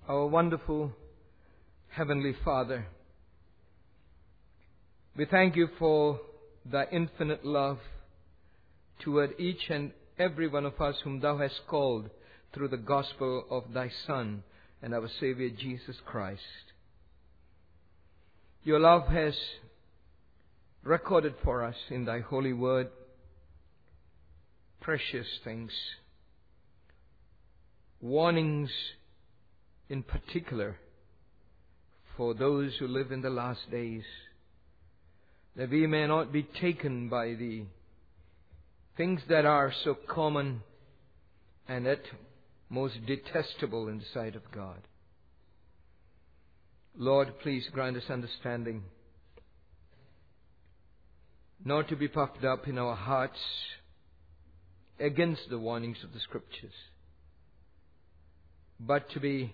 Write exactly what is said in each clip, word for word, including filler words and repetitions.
Our wonderful Heavenly Father, we thank you for thy infinite love toward each and every one of us whom thou hast called through the gospel of thy Son and our Savior Jesus Christ. Your love has recorded for us in thy holy word precious things, warnings in particular for those who live in the last days, that we may not be taken by the things that are so common and yet most detestable in the sight of God. Lord, please grant us understanding, not to be puffed up in our hearts against the warnings of the Scriptures, but to be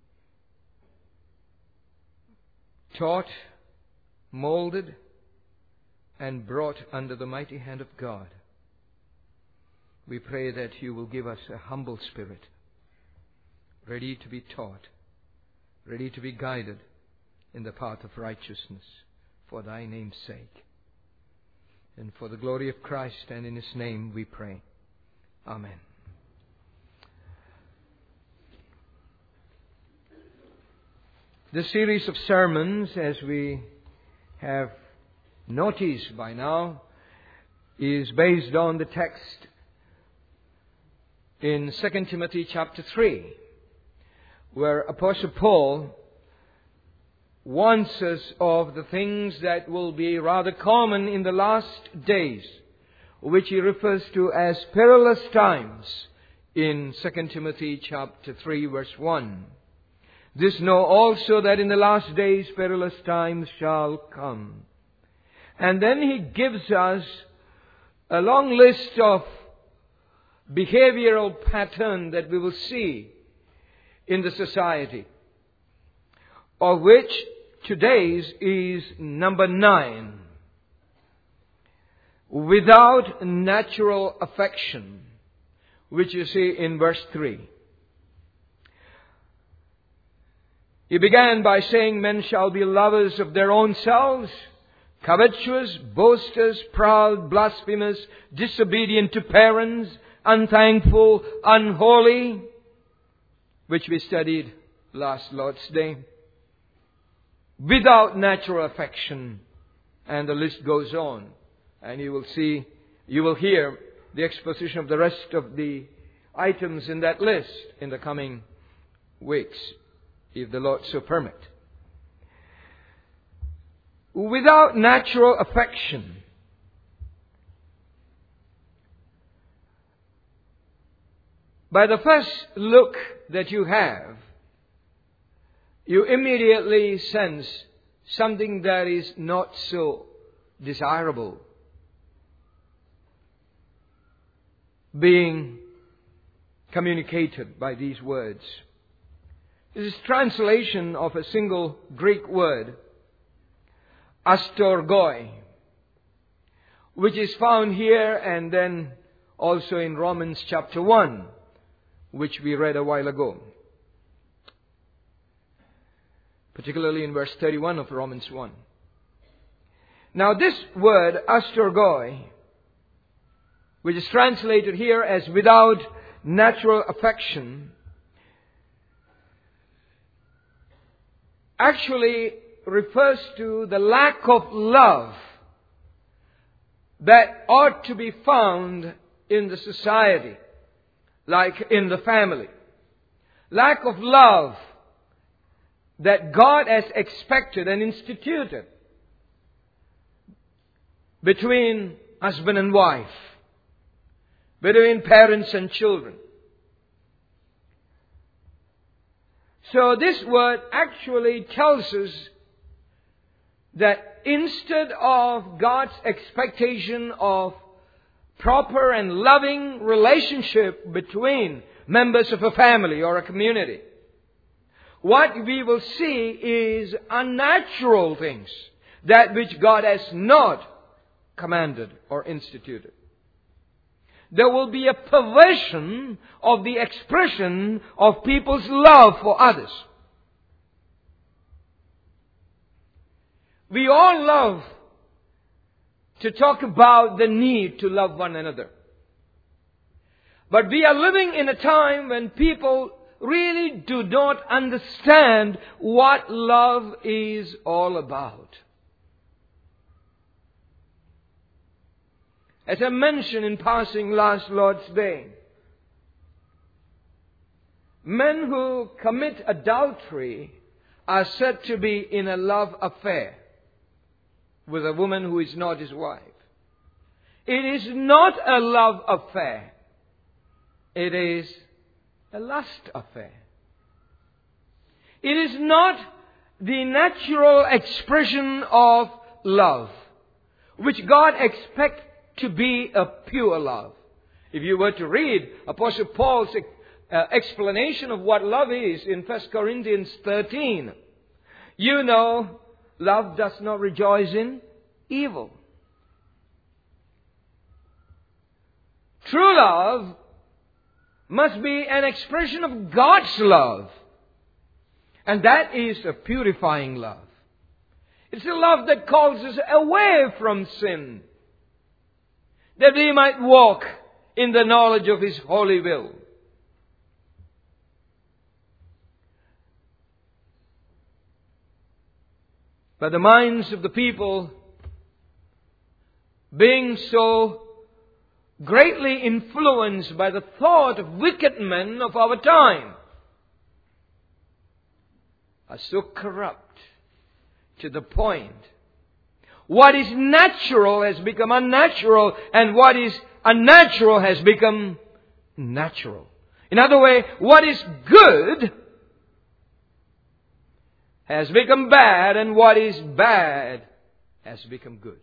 taught, molded, and brought under the mighty hand of God. We pray that you will give us a humble spirit, ready to be taught, ready to be guided in the path of righteousness for thy name's sake. And for the glory of Christ and in his name we pray. Amen. This series of sermons, as we have noticed by now, is based on the text in Second Timothy chapter three, where Apostle Paul warns us of the things that will be rather common in the last days, which he refers to as perilous times in Second Timothy chapter three verse one. This know also that in the last days perilous times shall come. And then he gives us a long list of behavioral pattern that we will see in the society, of which today's is number nine. Without natural affection, which you see in verse three. He began by saying, men shall be lovers of their own selves, covetous, boasters, proud, blasphemous, disobedient to parents, unthankful, unholy, which we studied last Lord's Day. Without natural affection. And the list goes on. And you will see, you will hear the exposition of the rest of the items in that list in the coming weeks, if the Lord so permit. Without natural affection. By the first look that you have, you immediately sense something that is not so desirable being communicated by these words. This is translation of a single Greek word, astorgoi, which is found here and then also in Romans chapter one, which we read a while ago. Particularly in verse thirty-one of Romans one. Now this word, astorgoi, which is translated here as without natural affection, actually refers to the lack of love that ought to be found in the society, like in the family. Lack of love that God has expected and instituted between husband and wife, between parents and children. So this word actually tells us that instead of God's expectation of proper and loving relationship between members of a family or a community, what we will see is unnatural things, that which God has not commanded or instituted. There will be a perversion of the expression of people's love for others. We all love to talk about the need to love one another. But we are living in a time when people really do not understand what love is all about. As I mentioned in passing last Lord's Day, men who commit adultery are said to be in a love affair with a woman who is not his wife. It is not a love affair. It is a lust affair. It is not the natural expression of love, which God expects to be a pure love. If you were to read Apostle Paul's uh, explanation of what love is in First Corinthians thirteen, you know, love does not rejoice in evil. True love must be an expression of God's love. And that is a purifying love. It's a love that calls us away from sin, that we might walk in the knowledge of His holy will. But the minds of the people, being so greatly influenced by the thought of wicked men of our time, are so corrupt to the point what is natural has become unnatural, and what is unnatural has become natural. In other words, what is good has become bad, and what is bad has become good.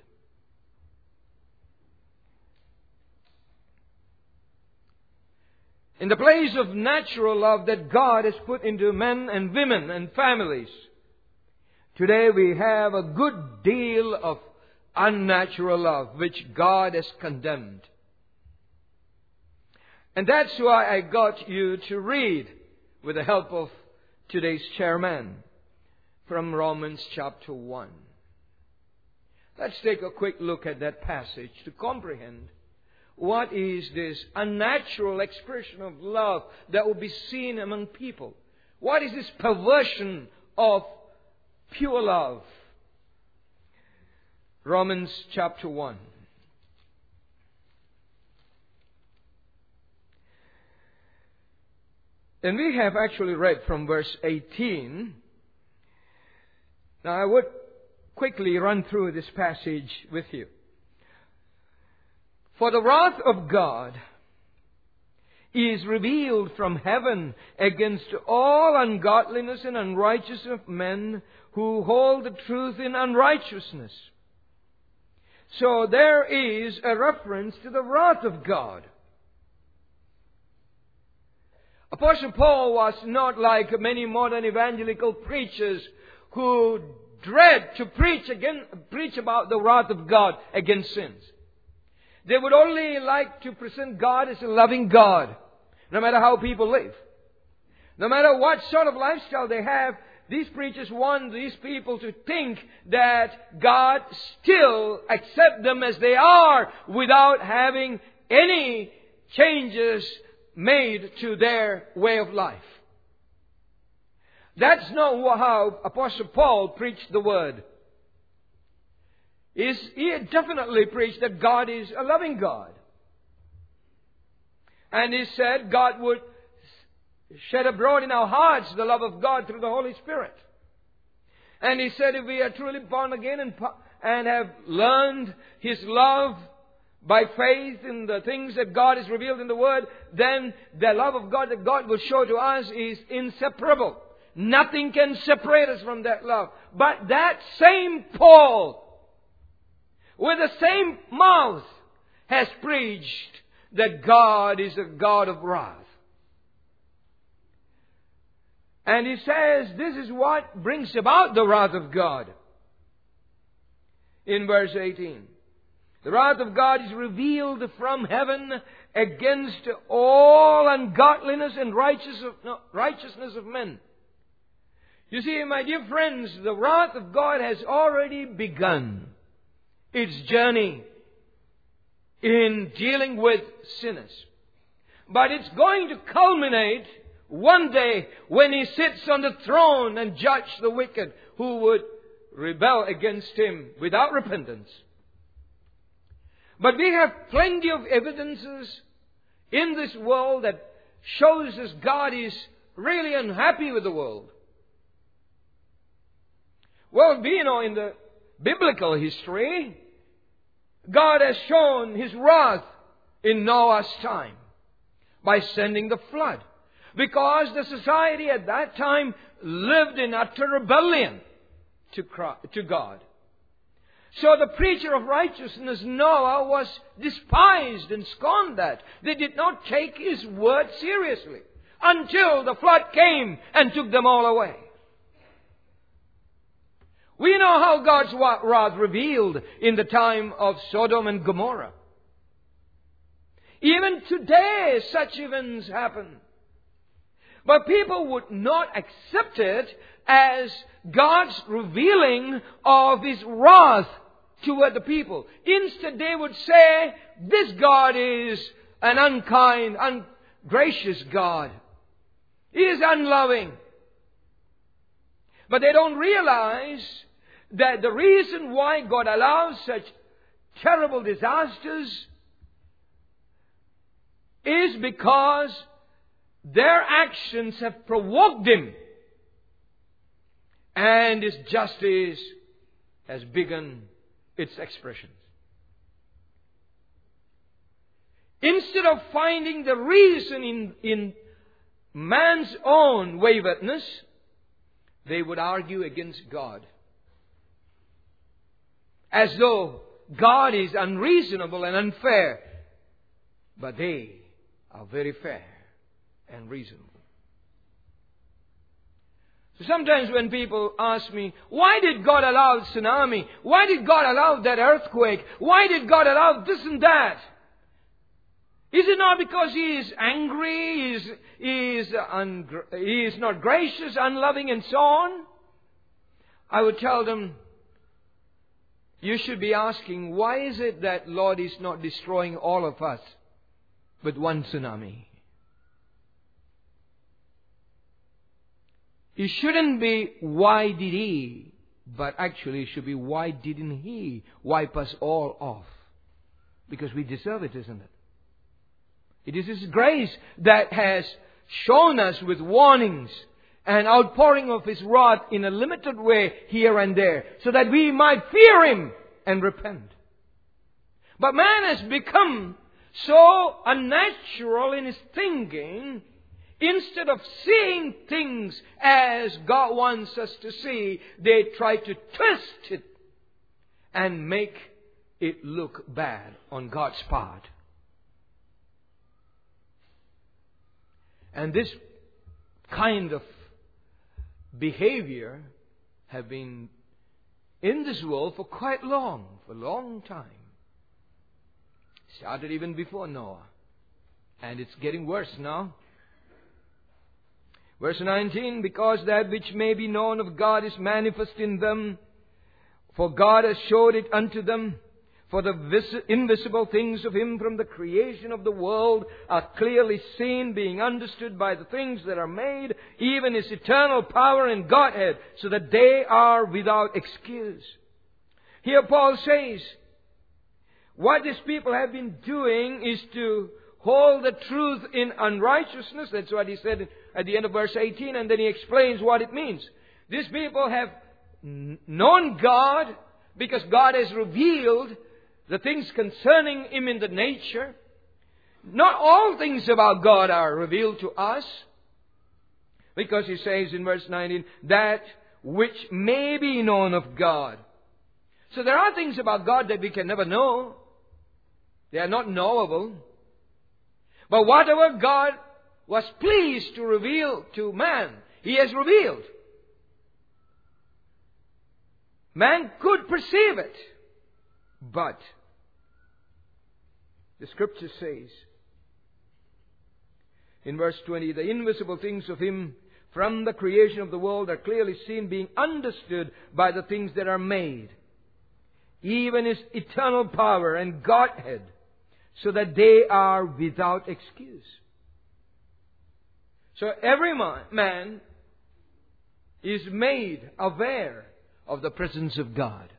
In the place of natural love that God has put into men and women and families, today we have a good deal of unnatural love which God has condemned. And that's why I got you to read, with the help of today's chairman, from Romans chapter one. Let's take a quick look at that passage to comprehend what is this unnatural expression of love that will be seen among people. What is this perversion of pure love? Romans chapter one. And we have actually read from verse eighteen. Now I would quickly run through this passage with you. For the wrath of God is revealed from heaven against all ungodliness and unrighteousness of men who hold the truth in unrighteousness. So there is a reference to the wrath of God. Apostle Paul was not like many modern evangelical preachers who dread to preach again, preach about the wrath of God against sins. They would only like to present God as a loving God, no matter how people live. No matter what sort of lifestyle they have, these preachers want these people to think that God still accepts them as they are without having any changes made to their way of life. That's not how Apostle Paul preached the Word. Is he definitely preached that God is a loving God. And he said God would shed abroad in our hearts the love of God through the Holy Spirit. And he said if we are truly born again and, and have learned His love by faith in the things that God has revealed in the Word, then the love of God that God will show to us is inseparable. Nothing can separate us from that love. But that same Paul, with the same mouth, has preached that God is a God of wrath. And he says this is what brings about the wrath of God. In verse eighteen. The wrath of God is revealed from heaven against all ungodliness and righteousness of men. You see, my dear friends, the wrath of God has already begun its journey in dealing with sinners. But it's going to culminate one day when He sits on the throne and judge the wicked who would rebel against Him without repentance. But we have plenty of evidences in this world that shows us God is really unhappy with the world. Well, we know in the biblical history, God has shown His wrath in Noah's time by sending the flood. Because the society at that time lived in utter rebellion to God. So the preacher of righteousness, Noah, was despised and scorned at. They did not take his word seriously until the flood came and took them all away. We know how God's wrath revealed in the time of Sodom and Gomorrah. Even today, such events happen. But people would not accept it as God's revealing of His wrath toward the people. Instead, they would say, this God is an unkind, ungracious God. He is unloving. But they don't realize that the reason why God allows such terrible disasters is because their actions have provoked Him. And His justice has begun its expressions. Instead of finding the reason in, in man's own waywardness, they would argue against God. As though God is unreasonable and unfair. But they are very fair and reasonable. So sometimes when people ask me, why did God allow tsunami? Why did God allow that earthquake? Why did God allow this and that? Is it not because He is angry, He is, he is, ungra- he is not gracious, unloving and so on? I would tell them, you should be asking, why is it that Lord is not destroying all of us with one tsunami? It shouldn't be, why did He? But actually it should be, why didn't He wipe us all off? Because we deserve it, isn't it? It is His grace that has shown us with warnings and outpouring of His wrath in a limited way here and there, so that we might fear Him and repent. But man has become so unnatural in his thinking. Instead of seeing things as God wants us to see, they try to twist it and make it look bad on God's part. And this kind of behavior have been in this world for quite long, for a long time. Started even before Noah. And it's getting worse now. Verse nineteen, because that which may be known of God is manifest in them, for God has showed it unto them. For the vis- invisible things of Him from the creation of the world are clearly seen, being understood by the things that are made, even His eternal power and Godhead, so that they are without excuse. Here Paul says, what these people have been doing is to hold the truth in unrighteousness. That's what he said at the end of verse eighteen, and then he explains what it means. These people have known God because God has revealed the things concerning Him in the nature. Not all things about God are revealed to us, because he says in verse nineteen, that which may be known of God. So there are things about God that we can never know. They are not knowable. But whatever God was pleased to reveal to man, He has revealed. Man could perceive it. But the Scripture says in verse twenty, the invisible things of Him from the creation of the world are clearly seen, being understood by the things that are made, even His eternal power and Godhead, so that they are without excuse. So every man is made aware of the presence of God.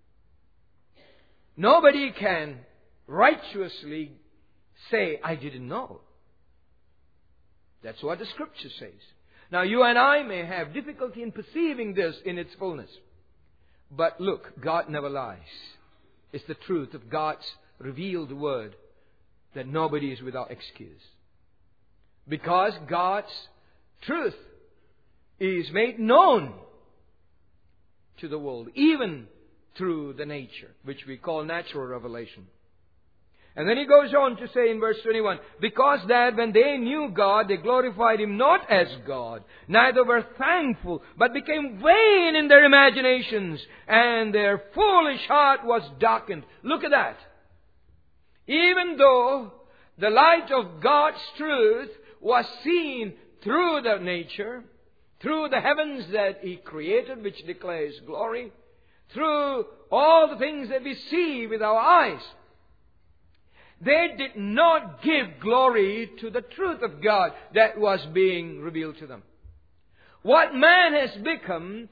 Nobody can righteously say, I didn't know. That's what the Scripture says. Now, you and I may have difficulty in perceiving this in its fullness. But look, God never lies. It's the truth of God's revealed word that nobody is without excuse. Because God's truth is made known to the world, even through the nature, which we call natural revelation. And then he goes on to say in verse twenty-one, because that when they knew God, they glorified Him not as God, neither were thankful, but became vain in their imaginations, and their foolish heart was darkened. Look at that. Even though the light of God's truth was seen through the nature, through the heavens that He created, which declares glory, through all the things that we see with our eyes, they did not give glory to the truth of God that was being revealed to them. What man has become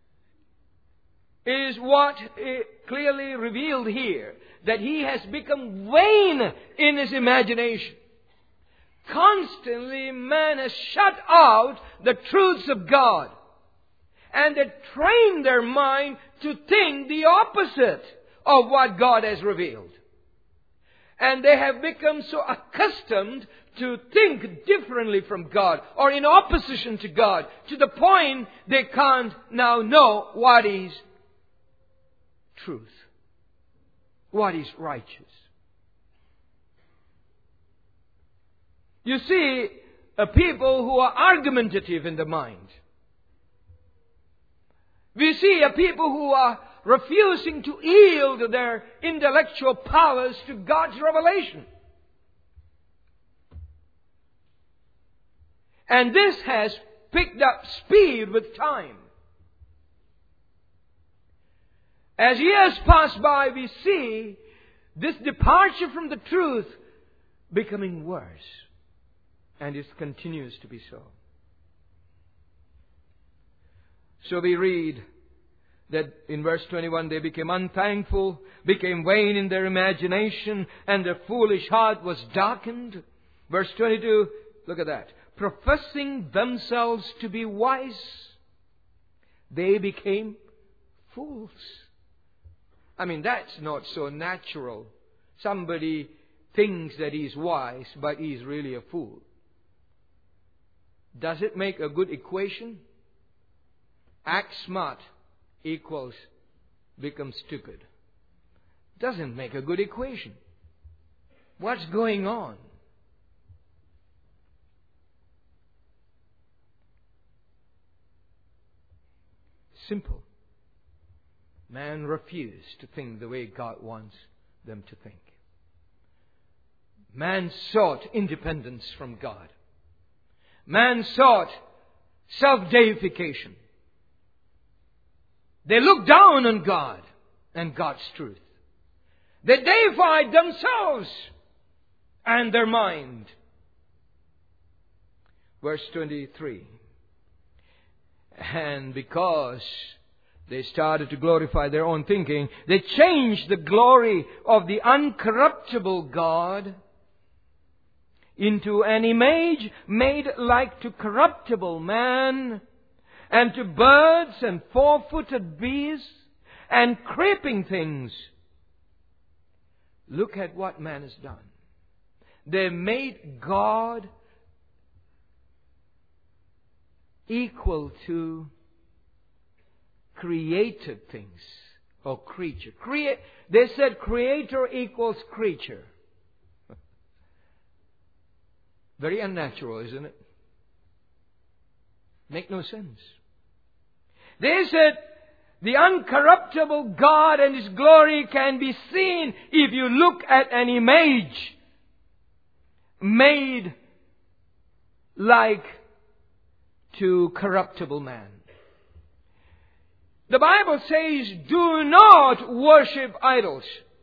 is what is clearly revealed here, that he has become vain in his imagination. Constantly man has shut out the truths of God, and they train their mind to think the opposite of what God has revealed. And they have become so accustomed to think differently from God, or in opposition to God, to the point they can't now know what is truth, what is righteous. You see, a people who are argumentative in the mind. We see a people who are refusing to yield their intellectual powers to God's revelation. And this has picked up speed with time. As years pass by, we see this departure from the truth becoming worse. And it continues to be so. So we read that in verse twenty-one, they became unthankful, became vain in their imagination, and their foolish heart was darkened. Verse twenty-two, look at that. Professing themselves to be wise, they became fools. I mean, that's not so natural. Somebody thinks that he's wise, but he's really a fool. Does it make a good equation? Act smart equals become stupid. Doesn't make a good equation. What's going on? Simple. Man refused to think the way God wants them to think. Man sought independence from God. Man sought self-deification. They looked down on God and God's truth. They deified themselves and their mind. Verse twenty-three. And because they started to glorify their own thinking, they changed the glory of the uncorruptible God into an image made like to corruptible man, and to birds and four-footed beasts and creeping things. Look at what man has done. They made God equal to created things or creature. Create, they said creator equals creature. Very unnatural, isn't it? Make no sense. They said the uncorruptible God and His glory can be seen if you look at an image made like to corruptible man. The Bible says, do not worship idols.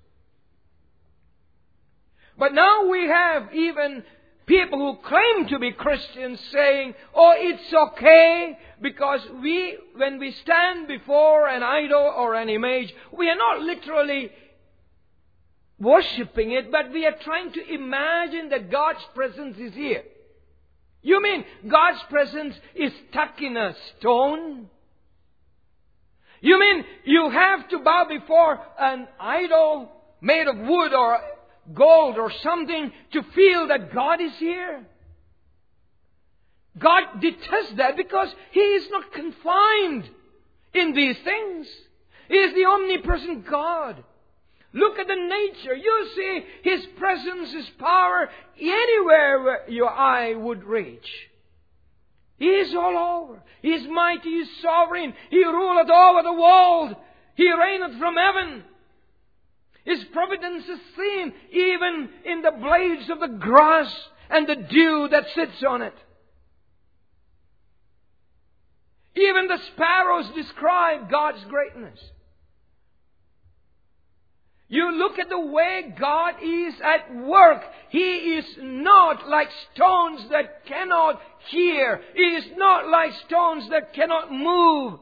But now we have even people who claim to be Christians saying, oh, it's okay because we, when we stand before an idol or an image, we are not literally worshipping it, but we are trying to imagine that God's presence is here. You mean God's presence is stuck in a stone? You mean you have to bow before an idol made of wood or gold or something to feel that God is here? God detests that because He is not confined in these things. He is the omnipresent God. Look at the nature. You see His presence, His power anywhere where your eye would reach. He is all over. He is mighty, He is sovereign. He ruleth over the world. He reigneth from heaven. His providence is seen even in the blades of the grass and the dew that sits on it. Even the sparrows describe God's greatness. You look at the way God is at work. He is not like stones that cannot hear. He is not like stones that cannot move.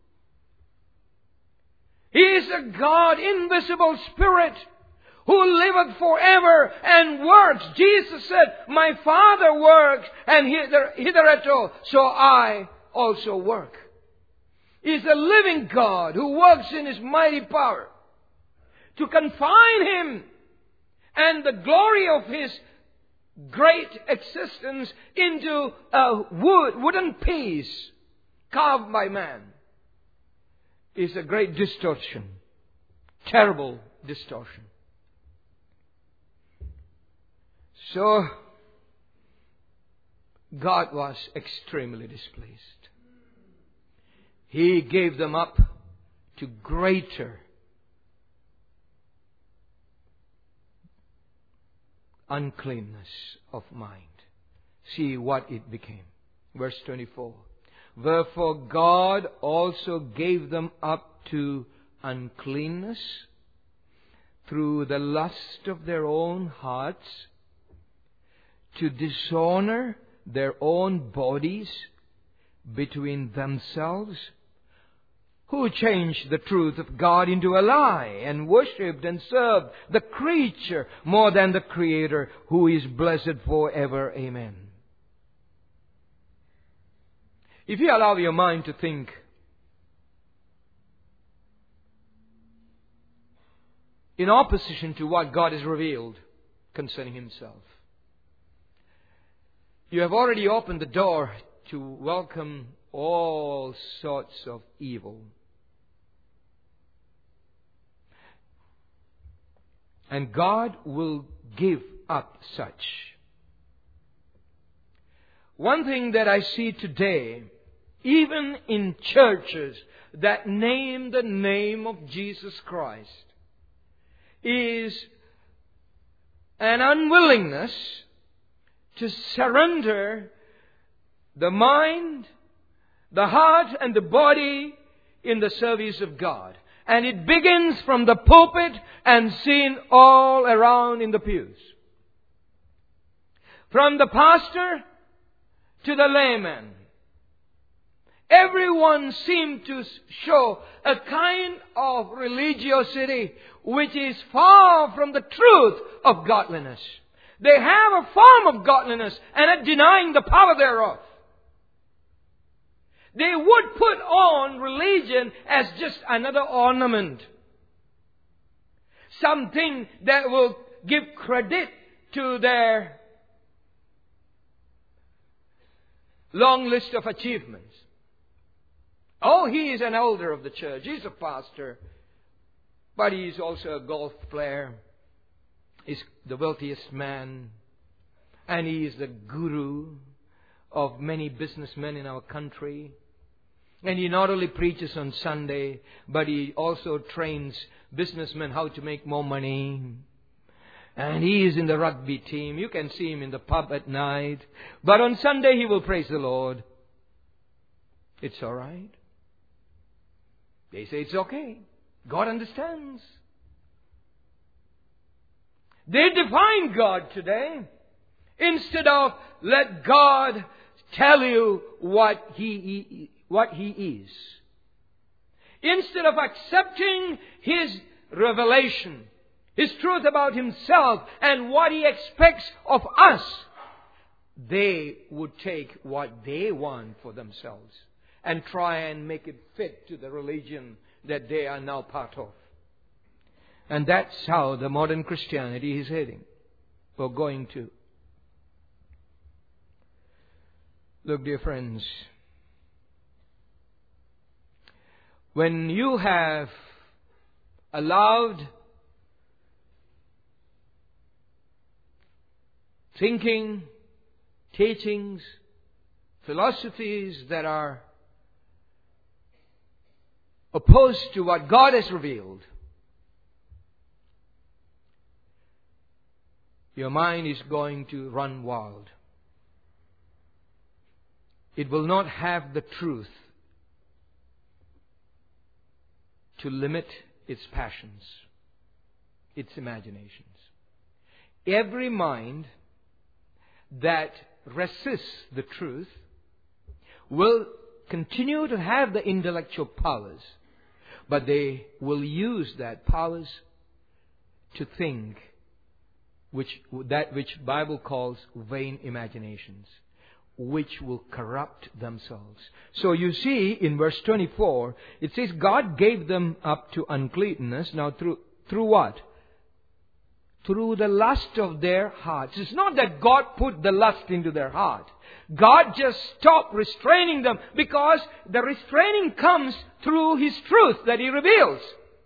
He is a God, invisible Spirit, who liveth forever and works. Jesus said, my Father works, and hither, hitherto, so I also work. He is a living God who works in His mighty power. To confine Him and the glory of His great existence into a wood, wooden piece carved by man is a great distortion. Terrible distortion. So, God was extremely displeased. He gave them up to greater uncleanness of mind. See what it became. Verse twenty-four. Wherefore God also gave them up to uncleanness through the lust of their own hearts, to dishonor their own bodies between themselves, who changed the truth of God into a lie and worshipped and served the creature more than the Creator, who is blessed forever. Amen. If you allow your mind to think, in opposition to what God has revealed concerning Himself, you have already opened the door to welcome all sorts of evil. And God will give up such. One thing that I see today, even in churches that name the name of Jesus Christ, is an unwillingness to surrender the mind, the heart, and the body in the service of God. And it begins from the pulpit and seen all around in the pews. From the pastor to the layman, everyone seemed to show a kind of religiosity which is far from the truth of godliness. They have a form of godliness and are denying the power thereof. They would put on religion as just another ornament. Something that will give credit to their long list of achievements. Oh, he is an elder of the church. He's a pastor. But he is also a golf player. He's the wealthiest man. And he is the guru of many businessmen in our country. And he not only preaches on Sunday, but he also trains businessmen how to make more money. And he is in the rugby team. You can see him in the pub at night. But on Sunday he will praise the Lord. It's all right. They say it's okay. God understands. They define God today instead of let God tell you what He, what He is. Instead of accepting His revelation, His truth about Himself and what He expects of us, they would take what they want for themselves and try and make it fit to the religion that they are now part of. And that's how the modern Christianity is heading, or going to. Look, dear friends, when you have allowed thinking, teachings, philosophies that are opposed to what God has revealed, your mind is going to run wild. It will not have the truth to limit its passions, its imaginations. Every mind that resists the truth will continue to have the intellectual powers, but they will use that powers to think which that which Bible calls vain imaginations, which will corrupt themselves. So you see in verse twenty-four, it says God gave them up to uncleanness. Now through through what? Through the lust of their hearts. It's not that God put the lust into their heart. God just stopped restraining them because the restraining comes through His truth that He reveals.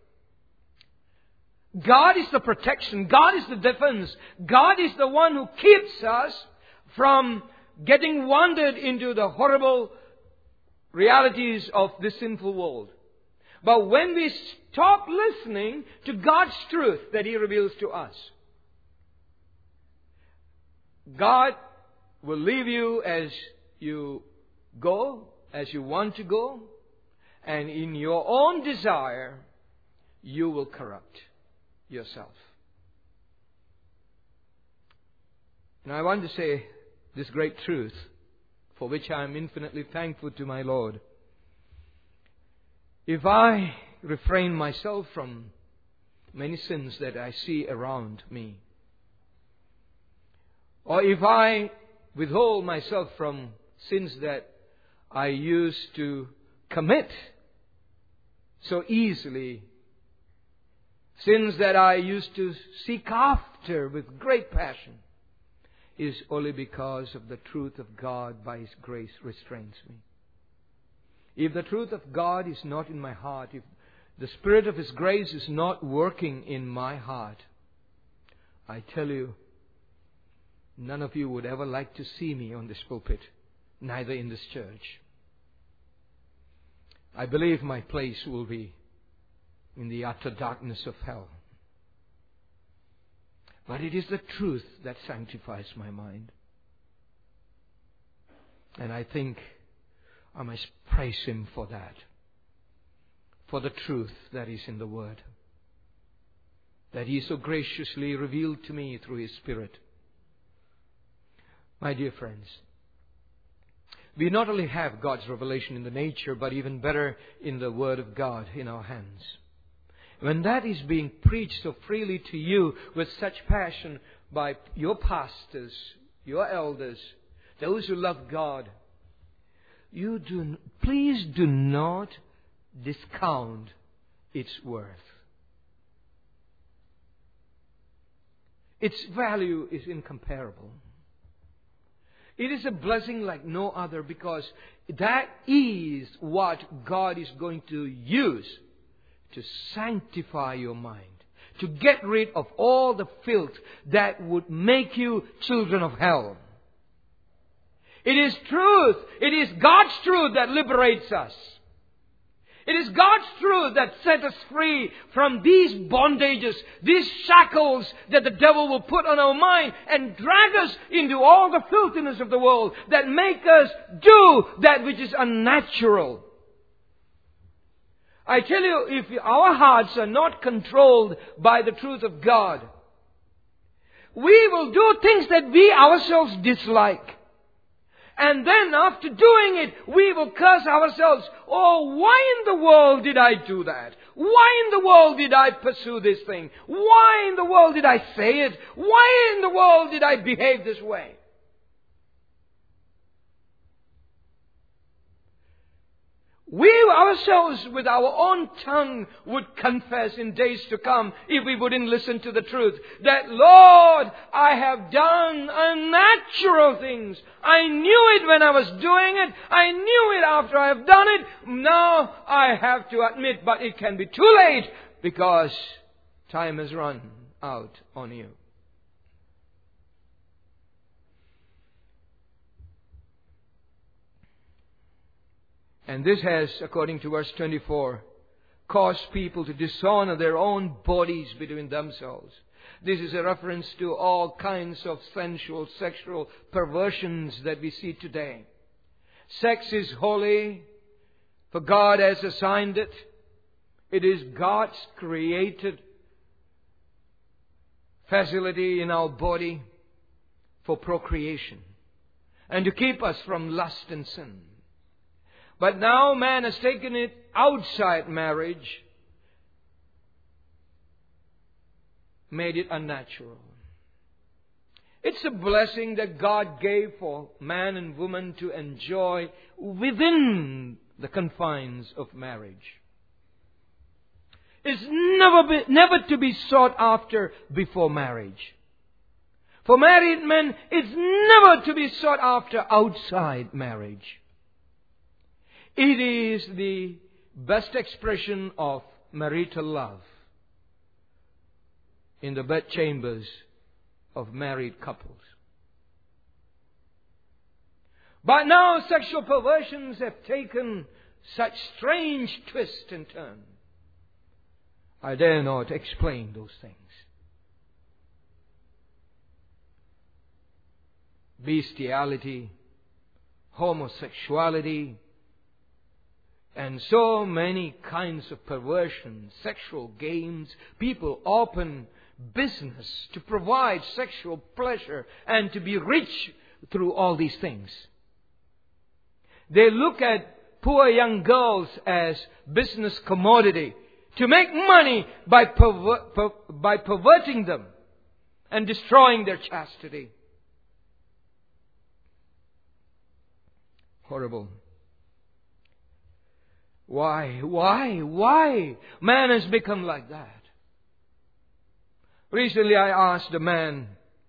God is the protection. God is the defense. God is the one who keeps us from getting wandered into the horrible realities of this sinful world. But when we stop listening to God's truth that He reveals to us, God will leave you as you go, as you want to go, and in your own desire, you will corrupt yourself. And I want to say this great truth, for which I am infinitely thankful to my Lord. If I refrain myself from many sins that I see around me, or if I withhold myself from sins that I used to commit so easily, sins that I used to seek after with great passion, is only because of the truth of God by His grace restrains me. If the truth of God is not in my heart, if the Spirit of His grace is not working in my heart, I tell you, none of you would ever like to see me on this pulpit, neither in this church. I believe my place will be in the utter darkness of hell. But it is the truth that sanctifies my mind. And I think I must praise Him for that. For the truth that is in the Word. That He so graciously revealed to me through His Spirit. My dear friends, we not only have God's revelation in the nature, but even better in the Word of God in our hands. When that is being preached so freely to you with such passion by your pastors, your elders, those who love God, you do, please do not discount its worth. Its value is incomparable. It is a blessing like no other, because that is what God is going to use to sanctify your mind, to get rid of all the filth that would make you children of hell. It is truth. It is God's truth that liberates us. It is God's truth that set us free from these bondages, these shackles that the devil will put on our mind and drag us into all the filthiness of the world that make us do that which is unnatural. I tell you, if our hearts are not controlled by the truth of God, we will do things that we ourselves dislike. And then after doing it, we will curse ourselves. Oh, why in the world did I do that? Why in the world did I pursue this thing? Why in the world did I say it? Why in the world did I behave this way? We ourselves with our own tongue would confess in days to come, if we wouldn't listen to the truth, that, Lord, I have done unnatural things. I knew it when I was doing it. I knew it after I have done it. Now I have to admit, but it can be too late because time has run out on you. And this has, according to verse twenty-four, caused people to dishonor their own bodies between themselves. This is a reference to all kinds of sensual, sexual perversions that we see today. Sex is holy, for God has assigned it. It is God's created facility in our body for procreation and to keep us from lust and sin. But now man has taken it outside marriage, made it unnatural. It's a blessing that God gave for man and woman to enjoy within the confines of marriage. It's never be, never to be sought after before marriage. For married men, it's never to be sought after outside marriage. It is the best expression of marital love in the bedchambers of married couples. But now sexual perversions have taken such strange twist and turn. I dare not explain those things. Bestiality, homosexuality, and so many kinds of perversion, sexual games. People open business to provide sexual pleasure and to be rich through all these things. They look at poor young girls as business commodity to make money by, perver- per- by perverting them and destroying their chastity. Horrible. Why? Why? Why? Man has become like that. Recently I asked a man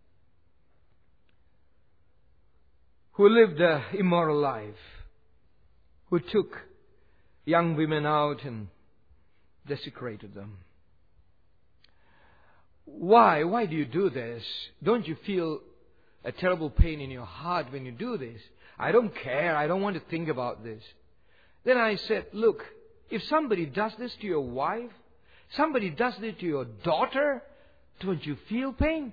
who lived an immoral life, who took young women out and desecrated them. Why? Why do you do this? Don't you feel a terrible pain in your heart when you do this? I don't care. I don't want to think about this. Then I said, look, if somebody does this to your wife, somebody does this to your daughter, don't you feel pain?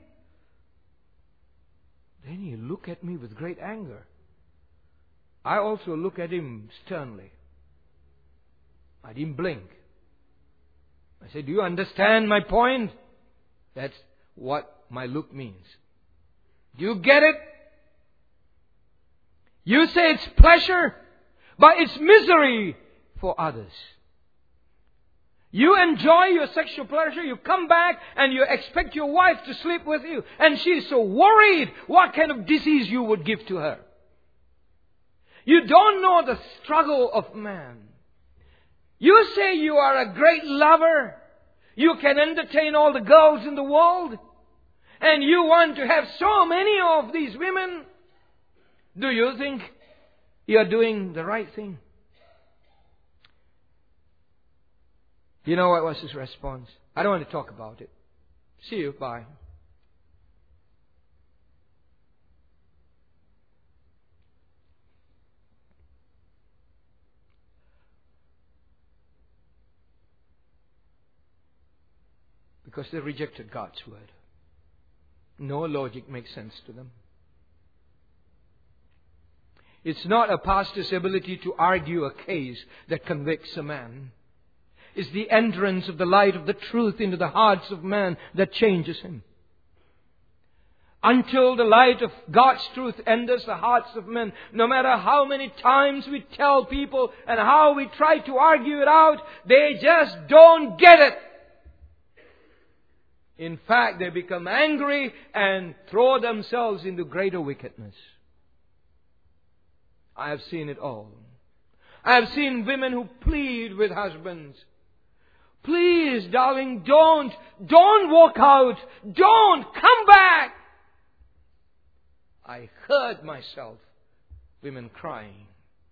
Then he looked at me with great anger. I also looked at him sternly. I didn't blink. I said, do you understand my point? That's what my look means. Do you get it? You say it's pleasure, but it's misery for others. You enjoy your sexual pleasure, you come back and you expect your wife to sleep with you, and she's so worried what kind of disease you would give to her. You don't know the struggle of man. You say you are a great lover. You can entertain all the girls in the world. And you want to have so many of these women. Do you think you are doing the right thing? You know what was his response? I don't want to talk about it. See you. Bye. Because they rejected God's word. No logic makes sense to them. It's not a pastor's ability to argue a case that convicts a man. It's the entrance of the light of the truth into the hearts of man that changes him. Until the light of God's truth enters the hearts of men, no matter how many times we tell people and how we try to argue it out, they just don't get it. In fact, they become angry and throw themselves into greater wickedness. I have seen it all. I have seen women who plead with husbands. Please, darling, don't, don't walk out. Don't come back. I heard myself, women crying.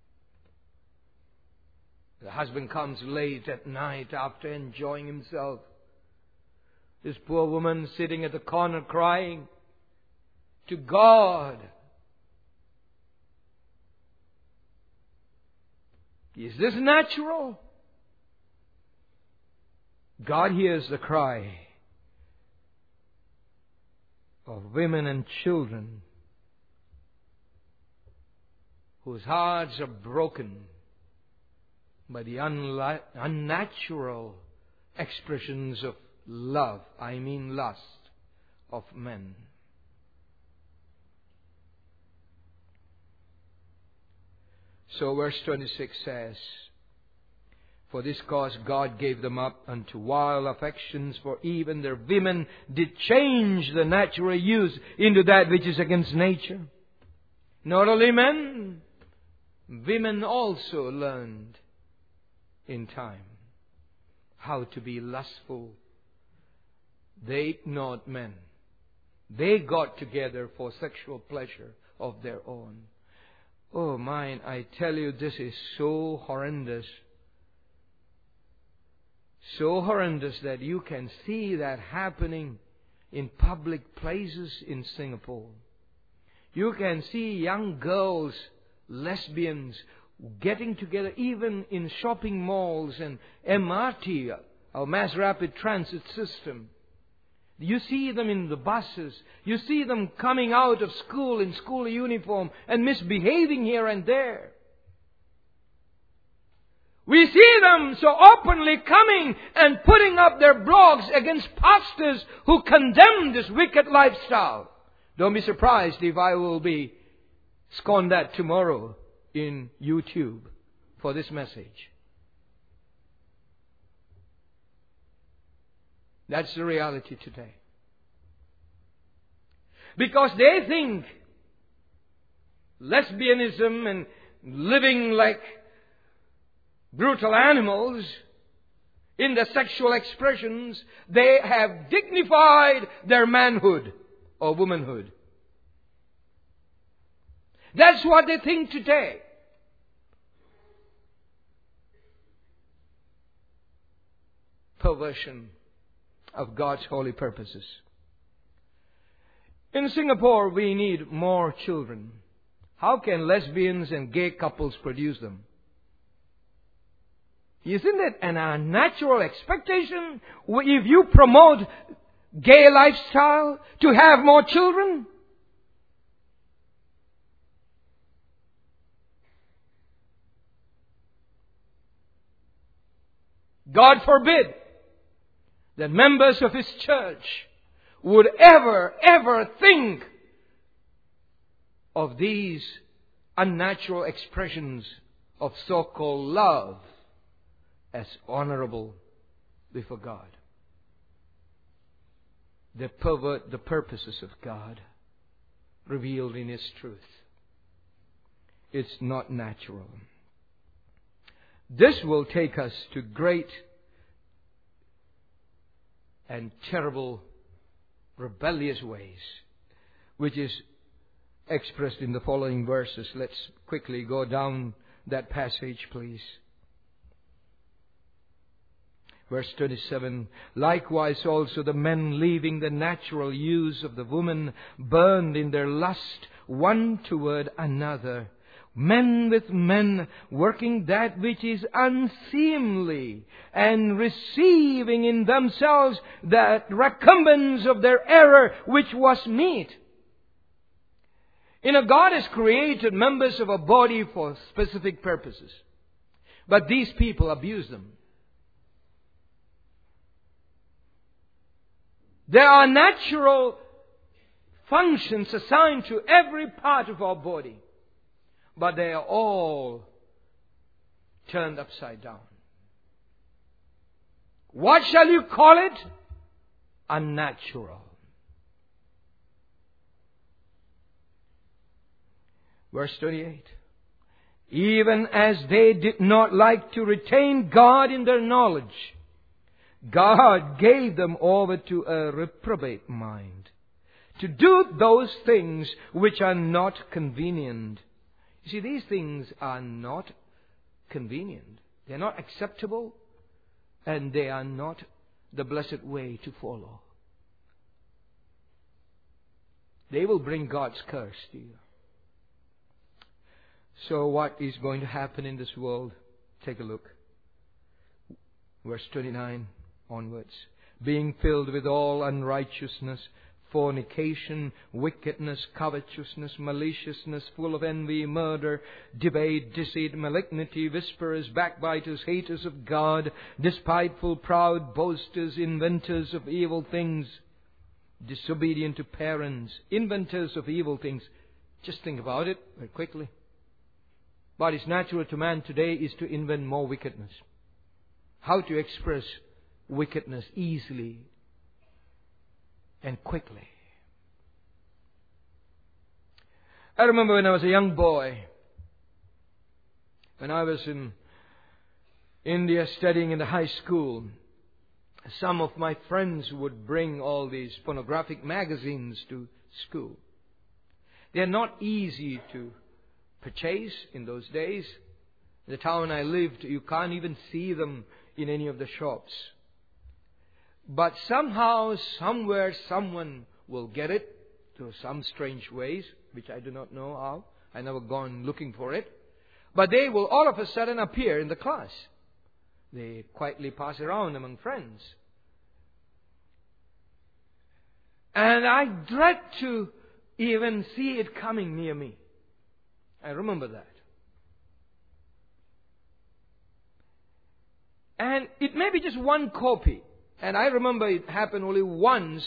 The husband comes late at night after enjoying himself. This poor woman sitting at the corner crying to God. Is this natural? God hears the cry of women and children whose hearts are broken by the unli- unnatural expressions of love, I mean lust, of men. So verse twenty-six says, for this cause God gave them up unto wild affections, for even their women did change the natural use into that which is against nature. Not only men, women also learned in time how to be lustful. They ignored men. They got together for sexual pleasure of their own. Oh mine, I tell you, this is so horrendous. So horrendous that you can see that happening in public places in Singapore. You can see young girls, lesbians, getting together even in shopping malls and M R T, our mass rapid transit system. You see them in the buses. You see them coming out of school in school uniform and misbehaving here and there. We see them so openly coming and putting up their blogs against pastors who condemn this wicked lifestyle. Don't be surprised if I will be scorned at tomorrow in YouTube for this message. That's the reality today. Because they think lesbianism and living like brutal animals in their sexual expressions, they have dignified their manhood or womanhood. That's what they think today. Perversion of God's holy purposes. In Singapore, we need more children. How can lesbians and gay couples produce them? Isn't it an unnatural expectation if you promote gay lifestyle to have more children? God forbid that members of His church would ever, ever think of these unnatural expressions of so-called love as honorable before God. They pervert the purposes of God revealed in His truth. It's not natural. This will take us to great and terrible rebellious ways, which is expressed in the following verses. Let's quickly go down that passage, please. Verse twenty-seven, likewise also the men, leaving the natural use of the woman, burned in their lust one toward another, Men with men, working that which is unseemly, and receiving in themselves that recompense of their error which was meet. You know, God has created members of a body for specific purposes. But these people abuse them. There are natural functions assigned to every part of our body. But they are all turned upside down. What shall you call it? Unnatural. Verse twenty-eight. Even as they did not like to retain God in their knowledge, God gave them over to a reprobate mind, to do those things which are not convenient. You see, these things are not convenient. They are not acceptable, and they are not the blessed way to follow. They will bring God's curse to you. So what is going to happen in this world? Take a look. Verse twenty-nine onwards. Being filled with all unrighteousness, fornication, wickedness, covetousness, maliciousness, full of envy, murder, debate, deceit, malignity, whisperers, backbiters, haters of God, despiteful, proud, boasters, inventors of evil things, disobedient to parents, inventors of evil things. Just think about it very quickly. What is natural to man today is to invent more wickedness. How to express wickedness easily and quickly. I remember when I was a young boy, when I was in India studying in the high school, some of my friends would bring all these pornographic magazines to school. They are not easy to purchase in those days. In the town I lived, you can't even see them in any of the shops. But somehow, somewhere, someone will get it through some strange ways, which I do not know how. I never gone looking for it. But they will all of a sudden appear in the class. They quietly pass around among friends. And I dread to even see it coming near me. I remember that. And it may be just one copy. And I remember it happened only once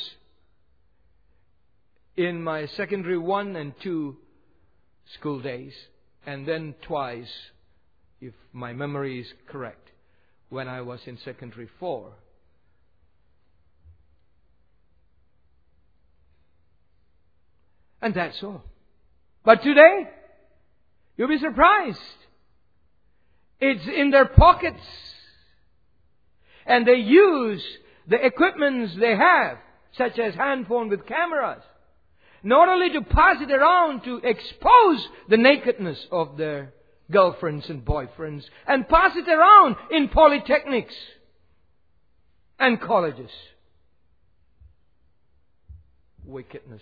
in my secondary one and two school days. And then twice, if my memory is correct, when I was in secondary four. And that's all. But today, you'll be surprised. It's in their pockets. And they use the equipments they have, such as handphone with cameras, not only to pass it around to expose the nakedness of their girlfriends and boyfriends, and pass it around in polytechnics and colleges. Wickedness.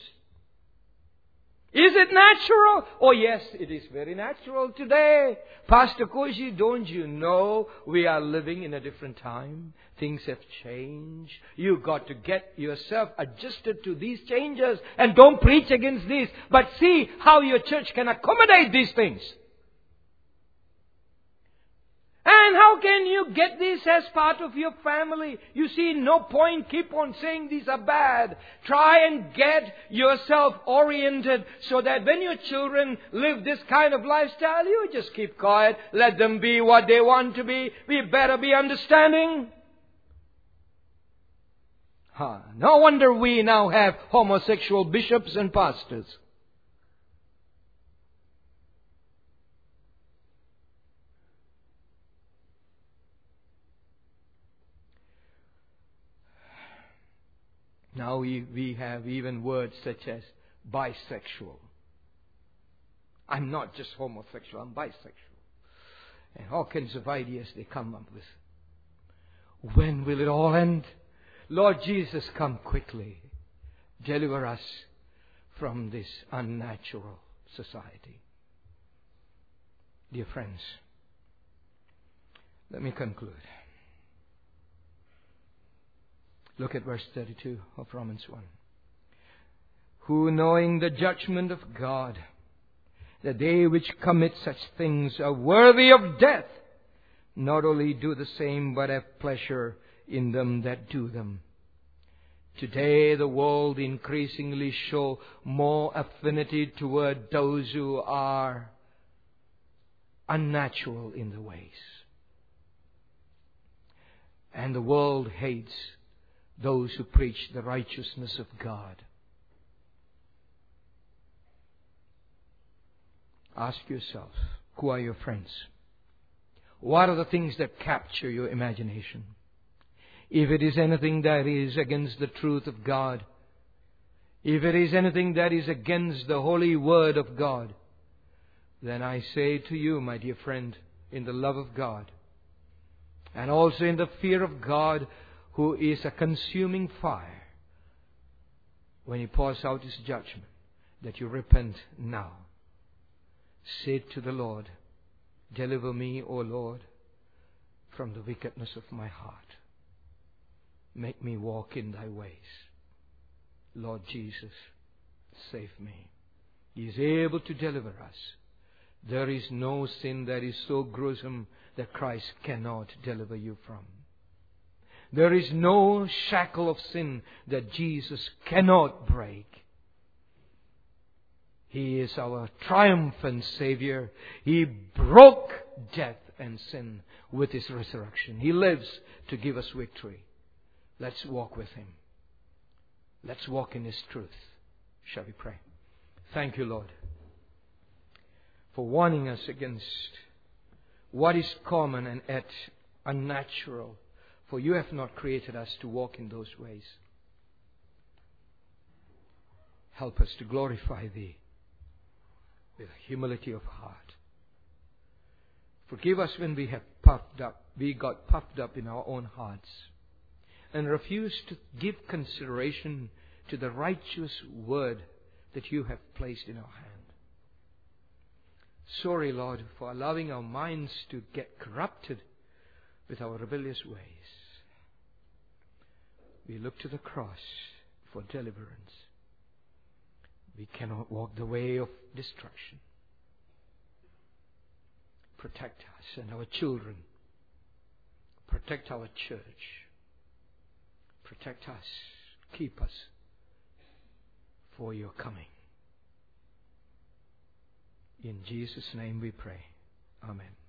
Is it natural? Oh yes, it is very natural today. Pastor Koji, don't you know we are living in a different time? Things have changed. You've got to get yourself adjusted to these changes. And don't preach against these, but see how your church can accommodate these things. And how can you get this as part of your family? You see, no point keep on saying these are bad. Try and get yourself oriented so that when your children live this kind of lifestyle, you just keep quiet. Let them be what they want to be. We better be understanding. Huh. No wonder we now have homosexual bishops and pastors. Now we, we have even words such as bisexual. I'm not just homosexual, I'm bisexual. And all kinds of ideas they come up with. When will it all end? Lord Jesus, come quickly. Deliver us from this unnatural society. Dear friends, let me conclude. Look at verse thirty-two of Romans one. Who, knowing the judgment of God, that they which commit such things are worthy of death, not only do the same, but have pleasure in them that do them. Today the world increasingly show more affinity toward those who are unnatural in the ways. And the world hates those who preach the righteousness of God. Ask yourself, who are your friends? What are the things that capture your imagination? If it is anything that is against the truth of God, if it is anything that is against the holy word of God, then I say to you, my dear friend, in the love of God, and also in the fear of God, who is a consuming fire, when He pours out His judgment, that you repent now. Say to the Lord, deliver me, O Lord, from the wickedness of my heart. Make me walk in Thy ways. Lord Jesus, save me. He is able to deliver us. There is no sin that is so gruesome that Christ cannot deliver you from. There is no shackle of sin that Jesus cannot break. He is our triumphant Savior. He broke death and sin with His resurrection. He lives to give us victory. Let's walk with Him. Let's walk in His truth. Shall we pray? Thank you, Lord, for warning us against what is common and yet unnatural. For You have not created us to walk in those ways. Help us to glorify Thee with humility of heart. Forgive us when we have puffed up, we got puffed up in our own hearts and refused to give consideration to the righteous word that You have placed in our hand. Sorry, Lord, for allowing our minds to get corrupted with our rebellious ways. We look to the cross for deliverance. We cannot walk the way of destruction. Protect us and our children. Protect our church. Protect us. Keep us for Your coming. In Jesus' name we pray. Amen.